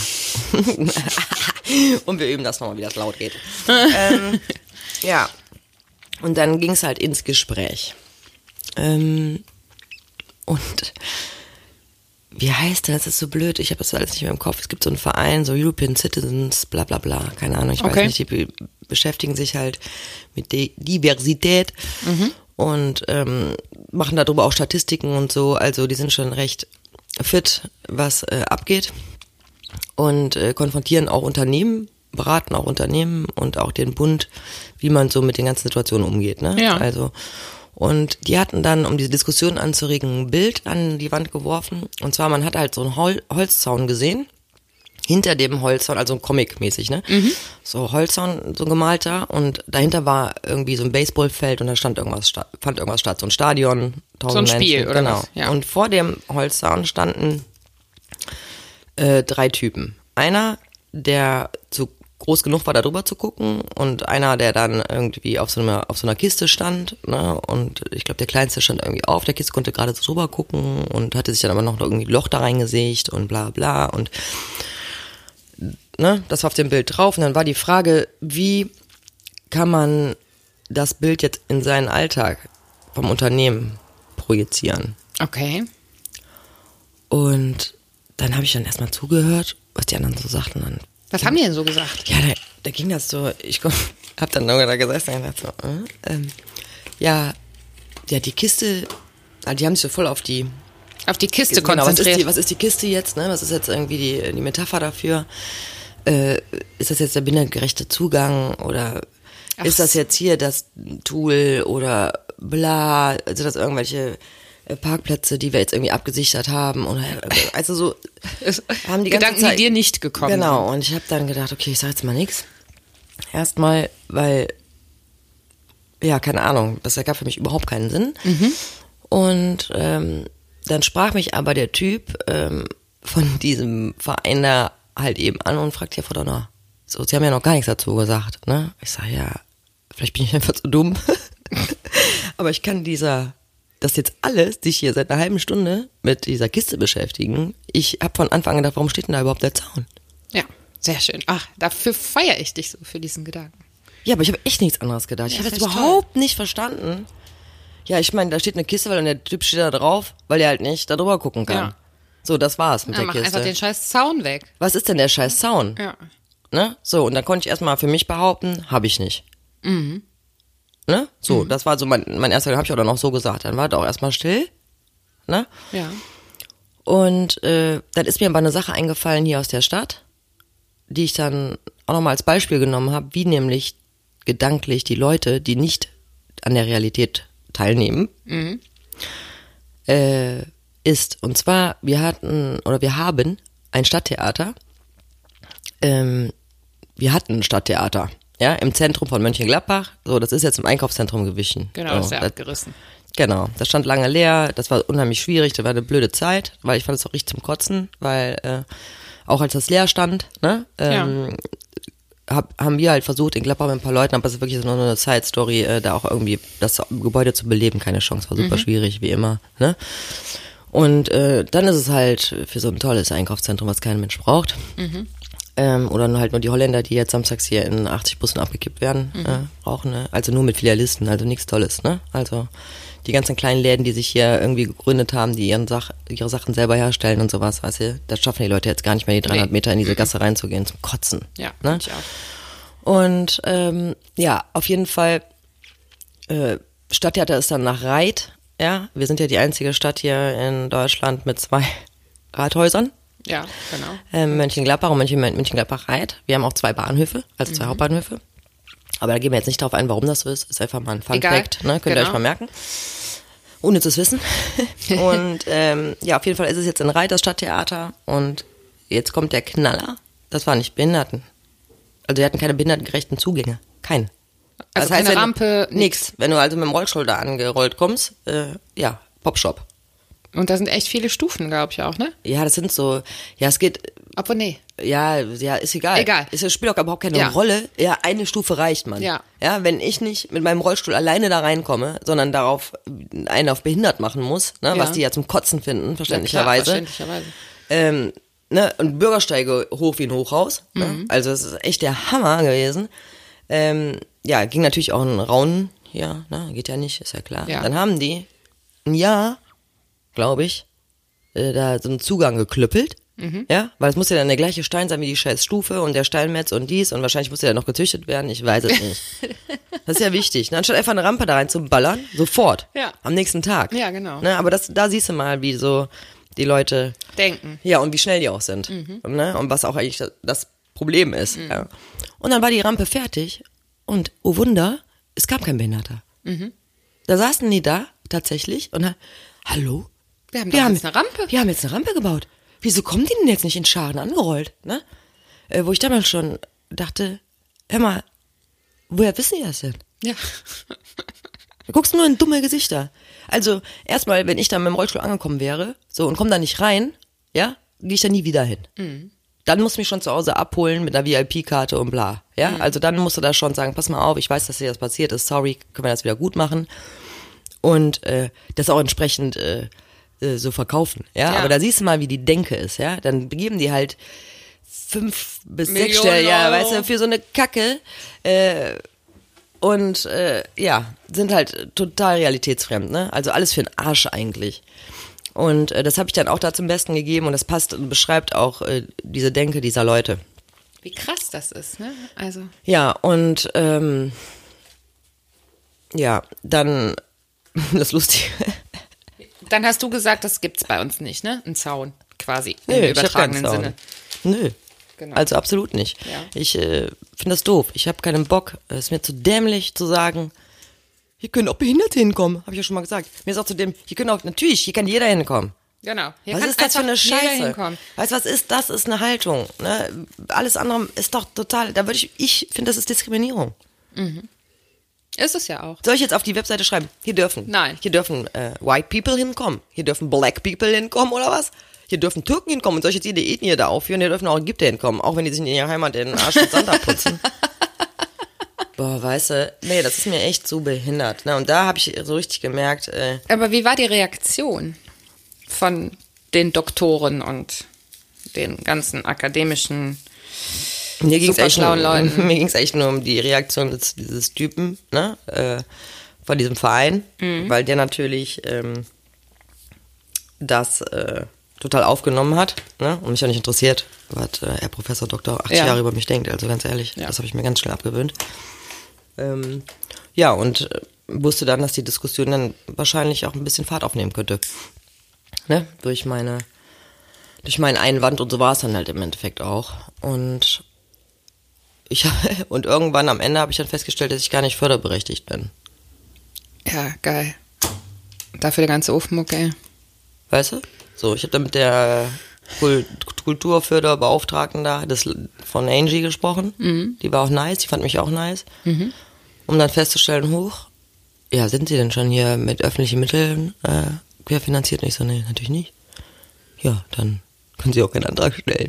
Und wir üben das nochmal, wie das laut geht. ähm, ja, und dann ging es halt ins Gespräch. Ähm, und wie heißt das? Das ist so blöd, ich habe das alles nicht mehr im Kopf. Es gibt so einen Verein, so European Citizens, bla bla bla, keine Ahnung, ich weiß okay. nicht, die be- beschäftigen sich halt mit der Diversität mhm. und ähm, machen darüber auch Statistiken und so, also die sind schon recht fit, was äh, abgeht. Und äh, konfrontieren auch Unternehmen, beraten auch Unternehmen und auch den Bund, wie man so mit den ganzen Situationen umgeht. Ne? Ja. Also, und die hatten dann, um diese Diskussion anzuregen, ein Bild an die Wand geworfen. Und zwar, man hat halt so einen Hol- Holzzaun gesehen. Hinter dem Holzzaun, also Comic-mäßig, ne? Mhm. So Holzzaun, so gemalter. Und dahinter war irgendwie so ein Baseballfeld und da stand irgendwas, sta- fand irgendwas statt. So ein Stadion, tausend so ein Spiel, Menschen. oder genau. was? Ja. Und vor dem Holzzaun standen Äh, drei Typen. Einer, der zu groß genug war, da drüber zu gucken, und einer, der dann irgendwie auf so einer, auf so einer Kiste stand, ne, und ich glaube, der Kleinste stand irgendwie auf der Kiste, konnte gerade so drüber gucken und hatte sich dann aber noch irgendwie ein Loch da reingesägt und bla bla und ne, das war auf dem Bild drauf. Und dann war die Frage, wie kann man das Bild jetzt in seinen Alltag vom Unternehmen projizieren? Okay. Und dann habe ich dann erstmal zugehört, was die anderen so sagten. Dann was haben die denn so gesagt? Ja, da, da ging das so, ich habe dann nur da gesessen und gedacht so, äh, ähm, ja, ja, die Kiste, die haben sich so voll auf die auf die Kiste genau, konzentriert. Was ist die, was ist die Kiste jetzt, ne? Was ist jetzt irgendwie die, die Metapher dafür? Äh, ist das jetzt der bindegerechte Zugang oder Ach ist das so. jetzt hier das Tool oder bla, also das irgendwelche äh, Parkplätze, die wir jetzt irgendwie abgesichert haben oder also so haben die ganze Gedanken, Zeit, die dir nicht gekommen genau, sind. und ich habe dann gedacht, okay, ich sag jetzt mal nichts. Erstmal, weil ja, keine Ahnung, das ergab für mich überhaupt keinen Sinn. Mhm. Und ähm, dann sprach mich aber der Typ ähm, von diesem Verein da halt eben an und fragte, ja, Frau Donner, so, Sie haben ja noch gar nichts dazu gesagt, ne? Ich sage, ja, vielleicht bin ich einfach zu dumm. Aber ich kann dieser, das jetzt alles, sich hier seit einer halben Stunde mit dieser Kiste beschäftigen. Ich habe von Anfang an gedacht, warum steht denn da überhaupt der Zaun? Ja, sehr schön. Ach, dafür feiere ich dich so, für diesen Gedanken. Ja, aber ich habe echt nichts anderes gedacht. Ich Ja, habe jetzt das ist überhaupt nicht verstanden. Ja, ich meine, da steht eine Kiste, weil der Typ steht da drauf, weil er halt nicht da drüber gucken kann. Ja. So, das war's mit Ja, der mach Kiste. einfach den scheiß Zaun weg. Was ist denn der scheiß Zaun? Ja. Ne? So, und dann konnte ich erstmal für mich behaupten, habe ich nicht. Mhm. Ne? So, das war so mein, mein erster, habe ich auch dann auch so gesagt. Dann war da auch erstmal still. Ne? Ja. Und äh, dann ist mir aber eine Sache eingefallen hier aus der Stadt, die ich dann auch nochmal als Beispiel genommen habe, wie nämlich gedanklich die Leute, die nicht an der Realität teilnehmen, Mhm. äh, ist. Und zwar, wir hatten, oder wir haben ein Stadttheater. Ähm, wir hatten ein Stadttheater, ja, im Zentrum von Mönchengladbach. So, das ist jetzt im Einkaufszentrum gewichen. Genau, so, das ist ja das, abgerissen. Genau, das stand lange leer, das war unheimlich schwierig, das war eine blöde Zeit, weil ich fand es auch richtig zum Kotzen, weil äh, auch als das leer stand, ne, ähm, hab, haben wir halt versucht, in Gladbach mit ein paar Leuten, aber es ist wirklich so nur eine Side-Story, äh, da auch irgendwie das Gebäude zu beleben, keine Chance, war super Mhm. schwierig, wie immer, ne. Und äh, dann ist es halt für so ein tolles Einkaufszentrum, was kein Mensch braucht. Mhm. Ähm, oder nur halt nur die Holländer, die jetzt samstags hier in achtzig Bussen abgekippt werden, Mhm. äh, brauchen, ne? Also nur mit Filialisten, also nichts Tolles, ne? Also die ganzen kleinen Läden, die sich hier irgendwie gegründet haben, die ihren Sach ihre Sachen selber herstellen und sowas, weißt du, das schaffen die Leute jetzt gar nicht mehr, die dreihundert Nee. Meter in diese Gasse reinzugehen, zum Kotzen. Ja, ne? finde ich auch. Und ähm, ja, auf jeden Fall, äh, Stadttheater ist dann nach Reit, ja, wir sind ja die einzige Stadt hier in Deutschland mit zwei Rathäusern. Ja, genau. Ähm, Mönchengladbach und Mönchen, Mönchengladbach-Reit. Wir haben auch zwei Bahnhöfe, also zwei Hauptbahnhöfe. Aber da gehen wir jetzt nicht drauf ein, warum das so ist. Ist einfach mal ein Fun-Fact, ne? Könnt ihr Genau. euch mal merken. Ohne zu wissen. Und ähm, ja, auf jeden Fall ist es jetzt in Reit das Stadttheater. Und jetzt kommt der Knaller. Das waren nicht Behinderten. Also wir hatten keine behindertengerechten Zugänge. Keinen. Also das heißt, keine wenn, Rampe, nix. Wenn du also mit dem Rollstuhl da angerollt kommst, äh, ja, Popshop. Und da sind echt viele Stufen, glaube ich auch, ne? Ja, das sind so, ja, es geht, Obwohl, nee. ja, ja, ist egal. Egal. Es spielt auch überhaupt keine Ja. Rolle. Ja, eine Stufe reicht, Mann. Ja. Ja, wenn ich nicht mit meinem Rollstuhl alleine da reinkomme, sondern darauf einen auf behindert machen muss, ne, Ja. was die ja zum Kotzen finden, Ja, verständlicherweise. klar, verständlicherweise. ähm, ne, und Bürgersteige hoch wie ein Hochhaus. Mhm. Ne? Also es ist echt der Hammer gewesen. Ähm, ja, ging natürlich auch ein Raunen hier, ne, geht ja nicht, ist ja klar. Ja. Dann haben die ein Jahr, glaube ich, äh, da so einen Zugang geklüppelt. Mhm. Ja, weil es muss ja dann der gleiche Stein sein wie die scheiß Stufe und der Steinmetz und dies und wahrscheinlich muss der ja noch gezüchtet werden, ich weiß es nicht. Das ist ja wichtig. Ne? Anstatt einfach eine Rampe da rein zu ballern, sofort. Ja. Am nächsten Tag. Ja, genau. Ne? Aber das, da siehst du mal, wie so die Leute, Denken. ja, und wie schnell die auch sind. Ne? Und was auch eigentlich das, das Problem ist. Ja. Und dann war die Rampe fertig und, oh Wunder, es gab kein Behinderter. Da saßen die da tatsächlich und dann, hallo? Wir haben doch jetzt eine Rampe. Wir haben jetzt eine Rampe gebaut. Wieso kommen die denn jetzt nicht in Scharen angerollt? Ne? Äh, wo ich damals schon dachte, hör mal, woher wissen die das denn? Ja. Da guckst du nur in dumme Gesichter. Also erstmal, wenn ich da mit dem Rollstuhl angekommen wäre, so und komm da nicht rein, ja, gehe ich da nie wieder hin. Mhm. Dann musst du mich schon zu Hause abholen mit einer V I P-Karte und bla. Ja, Mhm. also dann musst du da schon sagen, pass mal auf, ich weiß, dass dir das passiert ist, sorry, können wir das wieder gut machen. Und äh, das auch entsprechend äh, äh, so verkaufen. Ja? Ja. Aber da siehst du mal, wie die Denke ist, ja. Dann begeben die halt fünf bis Millionen sechs Stellen, ja, Euro. weißt du, für so eine Kacke. Äh, und äh, ja, sind halt total realitätsfremd, ne? Also alles für den Arsch eigentlich. Und äh, das habe ich dann auch da zum Besten gegeben und das passt und beschreibt auch äh, diese Denke dieser Leute. Wie krass das ist, ne? Also. Ja, und ähm, ja, dann das Lustige. Dann hast du gesagt, das gibt's bei uns nicht, ne? Ein Zaun, quasi. Nö, Im ich hab keinen übertragenen Zaun. Sinne. Nö. genau. Also absolut nicht. Ja. Ich äh, finde das doof. Ich habe keinen Bock. Es ist mir zu dämlich zu sagen, hier können auch Behinderte hinkommen. Habe ich ja schon mal gesagt. Mir ist auch zu dem, hier können auch, natürlich, hier kann jeder hinkommen. Genau. Hier Was kann ist das für eine einfach jeder Scheiße? hinkommen. Weißt du, was ist das? Ist eine Haltung. Ne? Alles andere ist doch total, da würde ich, ich finde, das ist Diskriminierung. Ist es ja auch. Soll ich jetzt auf die Webseite schreiben? Hier dürfen. Nein. Hier dürfen äh, White People hinkommen. Hier dürfen Black People hinkommen oder was? Hier dürfen Türken hinkommen. Und soll ich jetzt jede Ethnie da aufführen? Hier dürfen auch Ägypter hinkommen. Auch wenn die sich in ihrer Heimat den Arsch und Sand abputzen. Boah, weißt du, nee, das ist mir echt so behindert. Ne? Und da habe ich so richtig gemerkt, äh, Aber wie war die Reaktion von den Doktoren und den ganzen akademischen mir ging es super echt, schlauen nur- Leuten? mir ging's echt nur um die Reaktion des, dieses Typen, ne? äh, von diesem Verein, Mhm. weil der natürlich ähm, das äh, total aufgenommen hat, ne? Und mich auch nicht interessiert, was äh, Herr Professor Doktor achtzig Ja. Jahre über mich denkt, also ganz ehrlich, Ja. das habe ich mir ganz schnell abgewöhnt. Ähm, ja, und äh, wusste dann, dass die Diskussion dann wahrscheinlich auch ein bisschen Fahrt aufnehmen könnte. Ne? Durch meine, durch meinen Einwand und so war es dann halt im Endeffekt auch. Und ich und irgendwann am Ende habe ich dann festgestellt, dass ich gar nicht förderberechtigt bin. Ja, geil. Dafür der ganze Ofenmuck, ey. Weißt du? So, ich habe dann mit der Kul- Kulturförderbeauftragten da das von Angie gesprochen. Mhm. Die war auch nice, die fand mich auch nice. Um dann festzustellen, huch, ja, sind sie denn schon hier mit öffentlichen Mitteln äh, querfinanziert? Und ich so, nee, natürlich nicht. Ja, dann können sie auch keinen Antrag stellen.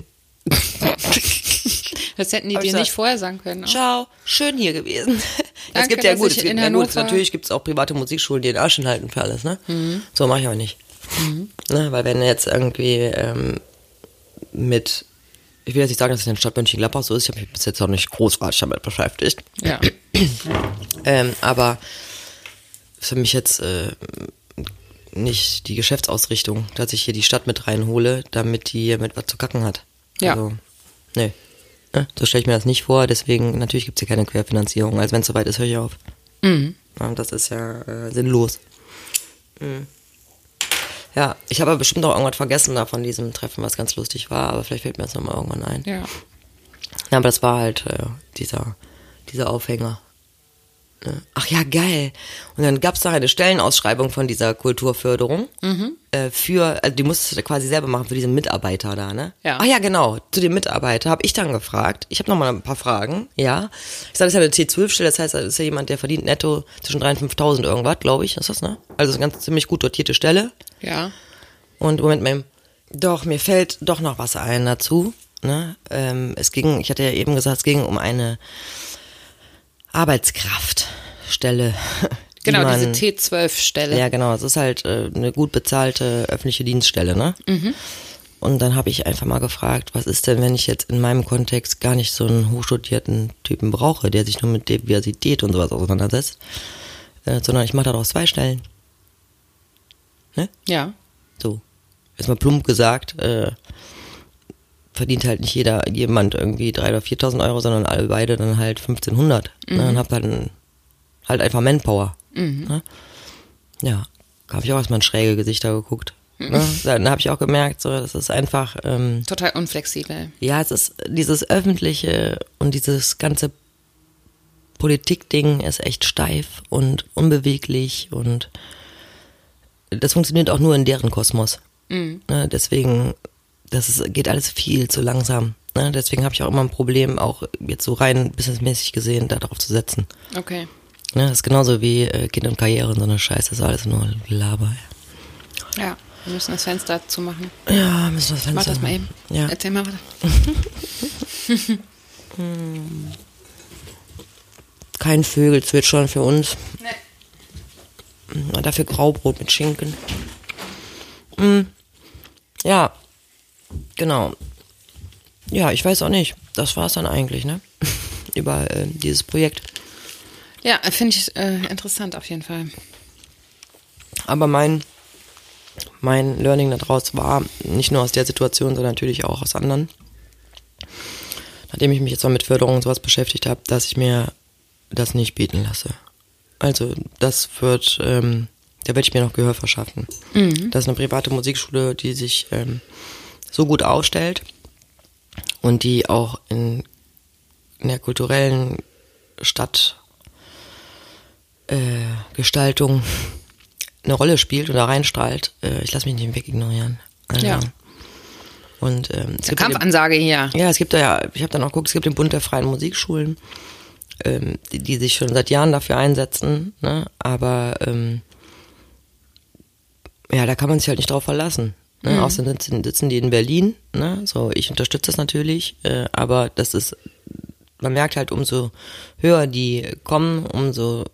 Das hätten die Hab dir ich nicht gesagt, vorher sagen können. Auch. Ciao, schön hier gewesen. Es Danke, gibt ja dass gut, ich es gibt, in na gut, Hannover- natürlich gibt es auch private Musikschulen, die den Arsch hinhalten für alles, ne? So mache ich aber nicht. Ne, weil wenn jetzt irgendwie ähm, mit, ich will jetzt nicht sagen, dass es in der Stadt Mönchengladbach so ist, ich habe mich bis jetzt auch nicht großartig damit beschäftigt. Ja. Ähm, aber für mich jetzt äh, nicht die Geschäftsausrichtung, dass ich hier die Stadt mit reinhole, damit die hier mit was zu kacken hat. Ja. Also, nee. Ne? So stelle ich mir das nicht vor, deswegen, natürlich gibt es hier keine Querfinanzierung. Also wenn es soweit ist, höre ich auf. Mhm. Ja, das ist ja äh, sinnlos. Mhm. Ja, ich habe aber bestimmt auch irgendwas vergessen da von diesem Treffen, was ganz lustig war, aber vielleicht fällt mir das nochmal irgendwann ein. Ja. Ja, aber das war halt äh, dieser, dieser Aufhänger. Ne? Ach ja, geil. Und dann gab es da eine Stellenausschreibung von dieser Kulturförderung äh, für, also die musstest du quasi selber machen für diesen Mitarbeiter da, ne? Ja. Ach ja, genau. Zu dem Mitarbeiter habe ich dann gefragt. Ich habe nochmal ein paar Fragen, ja. Ich sage, das ist ja eine T zwölf Stelle, das heißt, das ist ja jemand, der verdient netto zwischen dreitausend und fünftausend irgendwas, glaube ich, ist das, ne? Also das ist eine ganz ziemlich gut dotierte Stelle. Ja. Und Moment mal, doch, mir fällt doch noch was ein dazu. Ne? Ähm, es ging, ich hatte ja eben gesagt, es ging um eine Arbeitskraftstelle. die Genau, man, diese T zwölf Stelle. Ja, genau, es ist halt äh, eine gut bezahlte öffentliche Dienststelle, ne? Mhm. Und dann habe ich einfach mal gefragt, was ist denn, wenn ich jetzt in meinem Kontext gar nicht so einen hochstudierten Typen brauche, der sich nur mit Diversität und sowas auseinandersetzt, äh, sondern ich mache daraus zwei Stellen. Ne? Ja. So, erstmal plump gesagt, äh, verdient halt nicht jeder, jemand irgendwie dreitausend oder viertausend Euro, sondern alle beide dann halt fünfzehnhundert. Mhm. Ne, und hab dann halt einfach Manpower. Mhm. Ne? Ja, habe ich auch erstmal in schräge Gesichter geguckt. Mhm. Ne? Dann habe ich auch gemerkt, so, das ist einfach, ähm, Total unflexibel. ja, es ist dieses Öffentliche und dieses ganze Politikding ist echt steif und unbeweglich und das funktioniert auch nur in deren Kosmos. Mhm. Ne, deswegen, das ist, geht alles viel zu langsam. Ne, deswegen habe ich auch immer ein Problem, auch jetzt so rein businessmäßig gesehen, da drauf zu setzen. Okay. Ne, das ist genauso wie äh, Kind und Karriere und so eine Scheiße, das ist alles nur Laber. Ja, wir müssen das Fenster zumachen. Ja, müssen wir das Fenster. Mach das mal eben. Ja. Erzähl mal weiter. Kein Vögelzwitschern für uns. Nee. Na, dafür Graubrot mit Schinken. Mm. Ja, genau. Ja, ich weiß auch nicht. Das war es dann eigentlich, ne? Über äh, dieses Projekt. Ja, finde ich äh, interessant auf jeden Fall. Aber mein, mein Learning daraus war, nicht nur aus der Situation, sondern natürlich auch aus anderen. Nachdem ich mich jetzt mal mit Förderung und sowas beschäftigt habe, dass ich mir das nicht bieten lasse. Also das wird, ähm, da werde ich mir noch Gehör verschaffen. Mhm. Das ist eine private Musikschule, die sich ähm, so gut aufstellt und die auch in, in der kulturellen Stadtgestaltung äh, eine Rolle spielt oder reinstrahlt. Äh, ich lasse mich nicht wegignorieren. Also, ja. Und ähm, es Eine gibt Kampfansage hier. Ja, es gibt da ja, ich habe dann auch geguckt, es gibt den Bund der freien Musikschulen, ähm, die, die sich schon seit Jahren dafür einsetzen, ne? Aber ähm, ja, da kann man sich halt nicht drauf verlassen. Ne? Mhm. Außerdem sitzen, sitzen die in Berlin, ne? So, ich unterstütze das natürlich, äh, aber das ist, man merkt halt, umso höher die kommen, umso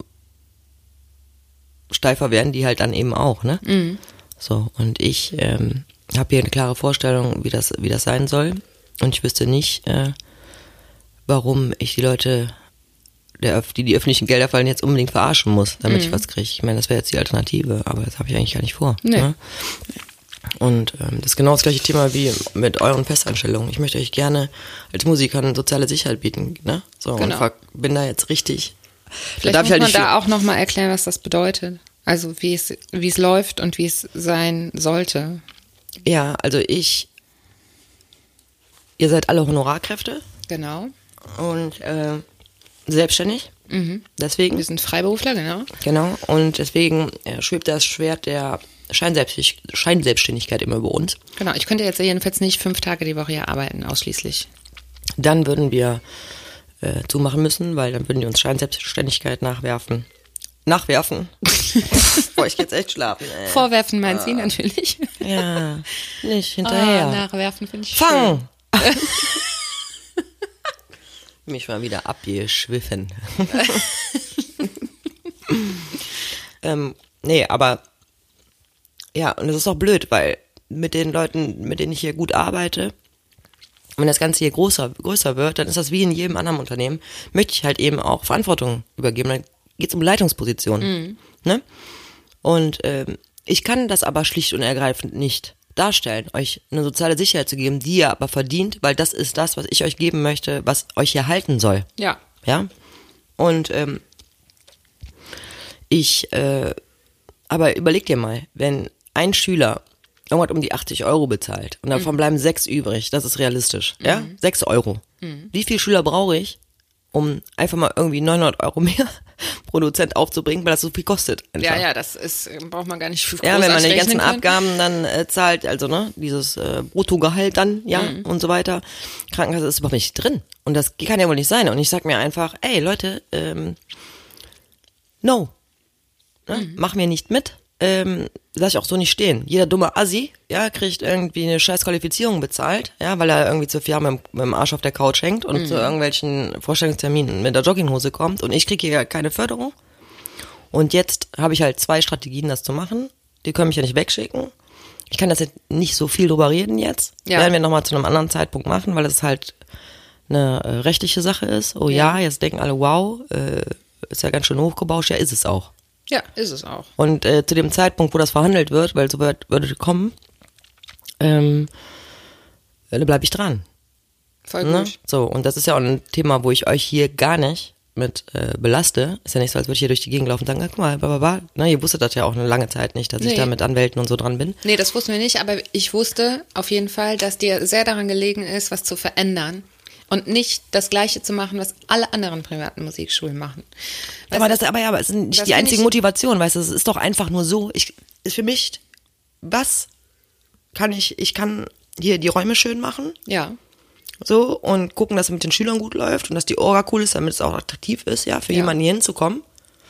steifer werden die halt dann eben auch, ne? Mhm. So, und ich ähm, habe hier eine klare Vorstellung, wie das, wie das sein soll. Und ich wüsste nicht, äh, warum ich die Leute, der, die die öffentlichen Gelder fallen, jetzt unbedingt verarschen muss, damit mhm. ich was kriege. Ich meine, das wäre jetzt die Alternative, aber das habe ich eigentlich gar nicht vor. Nee. Ne? Und ähm, das ist genau das gleiche Thema wie mit euren Festanstellungen. Ich möchte euch gerne als Musiker eine soziale Sicherheit bieten. Ne? So, genau. Und bin da jetzt richtig. Vielleicht da muss halt man da auch nochmal erklären, was das bedeutet. Also wie es, wie es läuft und wie es sein sollte. Ja, also ich, ihr seid alle Honorarkräfte. Genau. Und äh, selbstständig. Mhm. Deswegen. Wir sind Freiberufler, genau. Genau. Und deswegen äh, schwebt das Schwert der Scheinselbstständig- Scheinselbstständigkeit immer über uns. Genau. Ich könnte jetzt jedenfalls nicht fünf Tage die Woche hier arbeiten, ausschließlich. Dann würden wir äh, zumachen müssen, weil dann würden die uns Scheinselbstständigkeit nachwerfen. Nachwerfen. Boah, ich geh jetzt echt schlafen. Ey. Vorwerfen meint ah. sie natürlich. Ja, nicht hinterher. Oh, nachwerfen finde ich Fang! Mich mal wieder abgeschwiffen. ähm, nee, aber ja, und das ist auch blöd, weil mit den Leuten, mit denen ich hier gut arbeite, wenn das Ganze hier größer, größer wird, dann ist das wie in jedem anderen Unternehmen, möchte ich halt eben auch Verantwortung übergeben. Dann geht es um Leitungspositionen. Mhm. Ne? Und ähm, ich kann das aber schlicht und ergreifend nicht darstellen, euch eine soziale Sicherheit zu geben, die ihr aber verdient, weil das ist das, was ich euch geben möchte, was euch hier halten soll. Ja. Ja. Und ähm, ich, äh, aber überleg dir mal, wenn ein Schüler irgendwas um die achtzig Euro bezahlt und davon mhm. bleiben sechs übrig, das ist realistisch, mhm. ja, sechs Euro. Mhm. Wie viele Schüler brauche ich, um einfach mal irgendwie neunhundert Euro mehr pro Dozent aufzubringen, weil das so viel kostet. Einfach. Ja, ja, das ist, braucht man gar nicht für groß Ja, wenn man die ganzen können. Abgaben dann äh, zahlt, also ne, dieses äh, Bruttogehalt dann, ja, mhm. und so weiter. Krankenkasse ist überhaupt nicht drin. Und das kann ja wohl nicht sein. Und ich sag mir einfach, ey Leute, ähm, no. Ne? Mhm. Mach mir nicht mit. Ähm, lass ich auch so nicht stehen. Jeder dumme Assi, ja, kriegt irgendwie eine scheiß Qualifizierung bezahlt, ja, weil er irgendwie zu vier Jahre mit, mit dem Arsch auf der Couch hängt und mhm. zu irgendwelchen Vorstellungsterminen mit der Jogginghose kommt und ich kriege hier keine Förderung. Und jetzt habe ich halt zwei Strategien, das zu machen. Die können mich ja nicht wegschicken. Ich kann das jetzt nicht so viel drüber reden jetzt. Ja. Werden wir nochmal zu einem anderen Zeitpunkt machen, weil das halt eine äh, rechtliche Sache ist. Oh ja, ja, jetzt denken alle, wow, äh, ist ja ganz schön hochgebauscht. Ja, ist es auch. Ja, ist es auch. Und äh, zu dem Zeitpunkt, wo das verhandelt wird, weil so wird, würde kommen, ähm, da bleibe ich dran. Voll gut. Ne? So, und das ist ja auch ein Thema, wo ich euch hier gar nicht mit äh, belaste. Ist ja nicht so, als würde ich hier durch die Gegend laufen und sagen, guck mal, bababa. Ne, ihr wusstet das ja auch eine lange Zeit nicht, dass nee. ich da mit Anwälten und so dran bin. Nee, das wussten wir nicht, aber ich wusste auf jeden Fall, dass dir sehr daran gelegen ist, was zu verändern. Und nicht das Gleiche zu machen, was alle anderen privaten Musikschulen machen. Weißt aber das, aber ja, aber es ist nicht die einzige Motivation, weißt du, es ist doch einfach nur so, ich, ist für mich, was kann ich, ich kann hier die Räume schön machen. Ja. So, und gucken, dass es mit den Schülern gut läuft und dass die Orga cool ist, damit es auch attraktiv ist, ja, für ja. jemanden hier hinzukommen.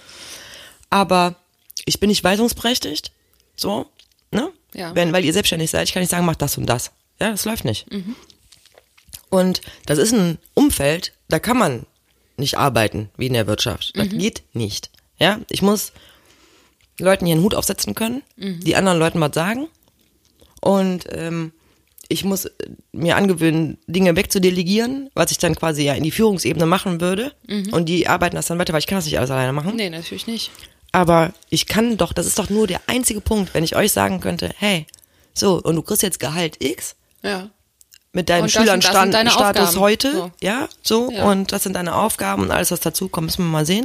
Aber ich bin nicht weisungsberechtigt, so, ne? Ja. Wenn, weil ihr selbstständig seid, ich kann nicht sagen, mach das und das. Ja, das läuft nicht. Mhm. Und das ist ein Umfeld, da kann man nicht arbeiten, wie in der Wirtschaft. Das mhm. geht nicht. Ja, ich muss Leuten hier einen Hut aufsetzen können, mhm. die anderen Leuten was sagen. Und ähm, ich muss mir angewöhnen, Dinge wegzudelegieren, was ich dann quasi ja in die Führungsebene machen würde. Mhm. Und die arbeiten das dann weiter, weil ich kann das nicht alles alleine machen. Nee, natürlich nicht. Aber ich kann doch, das ist doch nur der einzige Punkt, wenn ich euch sagen könnte, hey, so, und du kriegst jetzt Gehalt X. Ja. Mit deinem und Schülerstatus Aufgaben. heute, so. ja, so, ja. und das sind deine Aufgaben und alles, was dazu kommt, müssen wir mal sehen.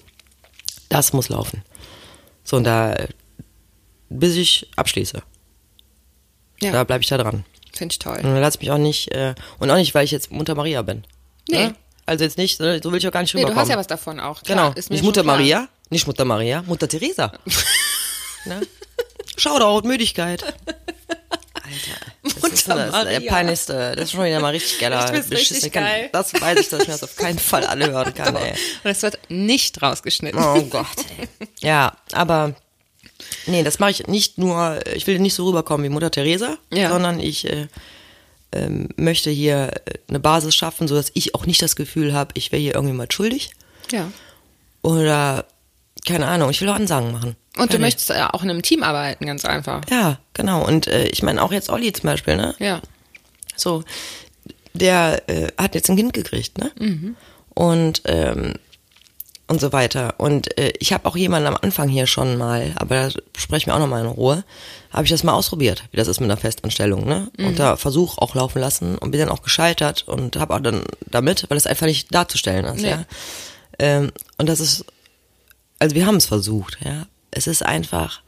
Das muss laufen. So, und da, bis ich abschließe. Ja. Da bleibe ich da dran. Finde ich toll. Und dann lass mich auch nicht, äh, und auch nicht, weil ich jetzt Mutter Maria bin. Nee. Ne? Also jetzt nicht, so will ich auch gar nicht Nee, rüberkommen. du hast ja was davon auch. Klar, Genau, ist mir nicht schon Mutter klar. Maria, nicht Mutter Maria, Mutter Teresa. Ne? Shoutout, Müdigkeit. Alter, das Mutter ist so das, der Maria. peinlichste, das ist schon wieder mal richtig geiler. Ich find's richtig Beschissen. Kann- geil. Das weiß ich, dass ich mir das auf keinen Fall anhören kann, ey. Und es wird nicht rausgeschnitten. Oh Gott, ey. Ja, aber nee, das mache ich nicht nur, ich will nicht so rüberkommen wie Mutter Teresa, Ja. sondern ich äh, ähm, möchte hier eine Basis schaffen, sodass ich auch nicht das Gefühl habe, ich wäre hier irgendjemand schuldig Ja. oder keine Ahnung, ich will auch Ansagen machen. Und du Fertig. möchtest ja auch in einem Team arbeiten, ganz einfach. Ja, genau. Und äh, ich meine auch jetzt Olli zum Beispiel, ne? Ja. So, der äh, hat jetzt ein Kind gekriegt, ne? Mhm. Und ähm, und so weiter. Und äh, ich habe auch jemanden am Anfang hier schon mal, aber da sprechen wir auch nochmal in Ruhe, habe ich das mal ausprobiert, wie das ist mit einer Festanstellung, ne? Mhm. Und da Versuch auch laufen lassen und bin dann auch gescheitert und habe auch dann damit, weil es einfach nicht darzustellen ist, Nee. ja. Ähm, und das ist, also wir haben es versucht, ja. Es ist einfach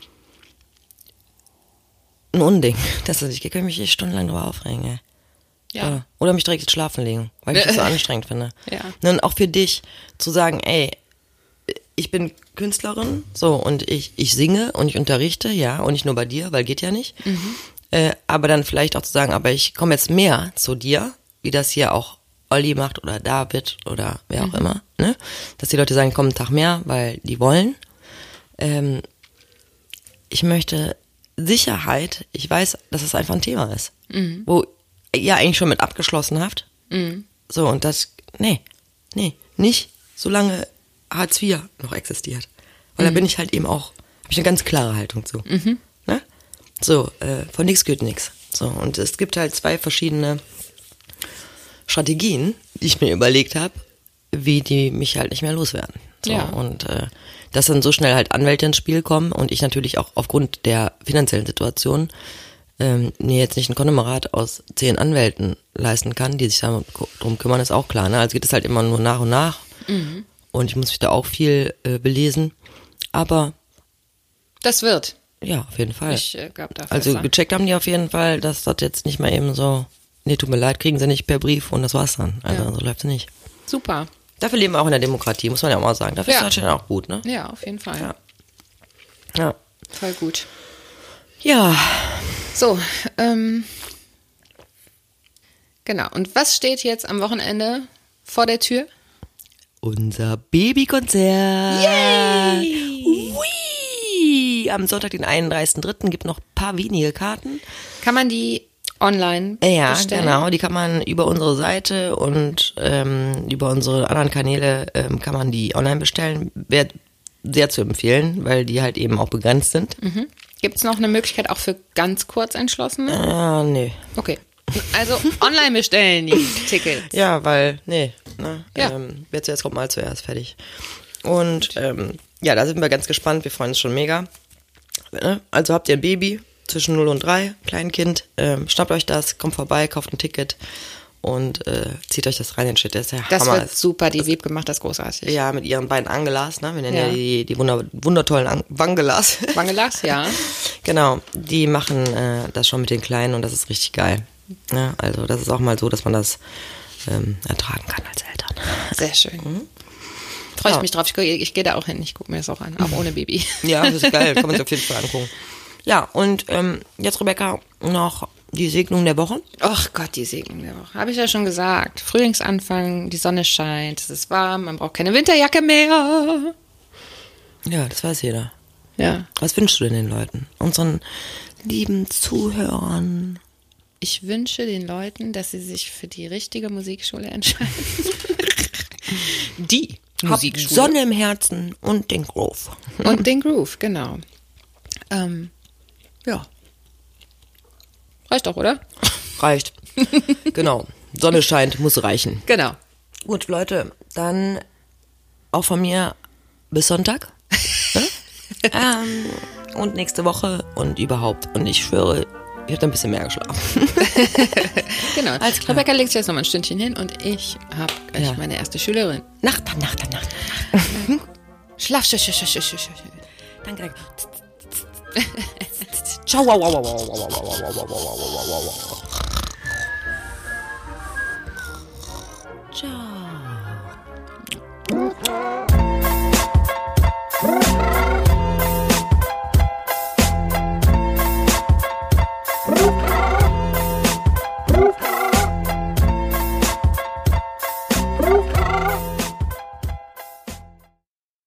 ein Unding. Das ist, ich kann mich echt stundenlang drüber aufregen, ey. Ja. Ja. Oder mich direkt schlafen legen, weil ich das so anstrengend finde. Ja. Und auch für dich zu sagen, ey, ich bin Künstlerin, so, und ich, ich singe und ich unterrichte, ja, und nicht nur bei dir, weil geht ja nicht. Mhm. Äh, aber dann vielleicht auch zu sagen, aber ich komme jetzt mehr zu dir, wie das hier auch Olli macht oder David oder wer auch Mhm. immer, ne? Dass die Leute sagen, komm einen Tag mehr, weil die wollen. Ähm, ich möchte Sicherheit, ich weiß, dass es einfach ein Thema ist, Mhm. wo ihr eigentlich schon mit abgeschlossen habt. Mhm. So, und das, nee, nee, nicht solange Hartz vier noch existiert. Weil da bin ich halt eben auch, habe ich eine ganz klare Haltung zu. Mhm. Ne? So, äh, von nichts geht nichts. So, und es gibt halt zwei verschiedene Strategien, die ich mir überlegt habe, wie die mich halt nicht mehr loswerden. So, Ja. und äh, dass dann so schnell halt Anwälte ins Spiel kommen und ich natürlich auch aufgrund der finanziellen Situation ähm, mir jetzt nicht ein Konglomerat aus zehn Anwälten leisten kann, die sich darum kümmern, ist auch klar. Ne? Also geht es halt immer nur nach und nach. Mhm. Und ich muss mich da auch viel äh, belesen. Aber Das wird. ja, auf jeden Fall. Ich äh, glaube dafür. Also gecheckt haben die auf jeden Fall, dass das jetzt nicht mal eben so, nee, tut mir leid, kriegen sie nicht per Brief und das war's dann. Also Ja. so läuft's nicht. Super. Dafür leben wir auch in der Demokratie, muss man ja auch mal sagen. Dafür Ja. ist Deutschland auch gut, ne? Ja, auf jeden Fall. Ja. Ja. Voll gut. Ja. So, ähm, genau. Und was steht jetzt am Wochenende vor der Tür? Unser Babykonzert. Yay! Ui! Am Sonntag, den einunddreißigsten dritten gibt noch ein paar wenige Karten. Kann man die online Ja, bestellen? genau. Die kann man über unsere Seite und ähm, über unsere anderen Kanäle ähm, kann man die online bestellen. Wäre sehr zu empfehlen, weil die halt eben auch begrenzt sind. Mhm. Gibt es noch eine Möglichkeit auch für ganz Kurzentschlossene? Ah, nee. Okay. Also online bestellen die Tickets. Ja, weil, nee, ne, Ja. ähm, wer zuerst kommt, mal zuerst, fertig. Und ähm, ja, da sind wir ganz gespannt, wir freuen uns schon mega. Ne? Also habt ihr ein Baby zwischen null und drei, Kleinkind, ähm, schnappt euch das, kommt vorbei, kauft ein Ticket und äh, zieht euch das rein, den Shit, der ist der Das Hammer. wird super, die Wiebke macht das großartig. Ja, mit ihren beiden Angelas, ne? Wir nennen ja, Ja. die, die wunder, wundertollen An Wangelas. Wangelas, ja. Genau, die machen äh, das schon mit den Kleinen und das ist richtig geil. Ja, also das ist auch mal so, dass man das ähm, ertragen kann als Eltern. Sehr schön. Freue ich Ja. mich drauf. Ich, geh- ich gehe da auch hin. Ich gucke mir das auch an, auch ohne Baby. Ja, das ist geil, kann man sich auf jeden Fall angucken. Ja, und ähm, jetzt, Rebecca, noch die Segnung der Woche. Ach Gott, die Segnung der Woche. Habe ich ja schon gesagt. Frühlingsanfang, die Sonne scheint, es ist warm, man braucht keine Winterjacke mehr. Ja, das weiß jeder. Ja. Was wünschst du denn den Leuten? Unseren lieben Zuhörern? Ich wünsche den Leuten, dass sie sich für die richtige Musikschule entscheiden. Die Habt Sonne im Herzen und den Groove. Und den Groove, genau. Ähm, ja. Reicht doch, oder? Reicht. Genau. Sonne scheint, muss reichen. Genau. Gut, Leute, dann auch von mir bis Sonntag. Ne? ähm, und nächste Woche und überhaupt. Und ich schwöre, ich habe da ein bisschen mehr geschlafen. Genau. Alles klar. Rebecca legt sich jetzt noch mal ein Stündchen hin und ich habe gleich Ja. meine erste Schülerin. Nacht, dann, Nacht, dann, Nacht. Schlaf, sch, sch, sch, sch, sch, sch. Danke, danke. Ciao. Ciao.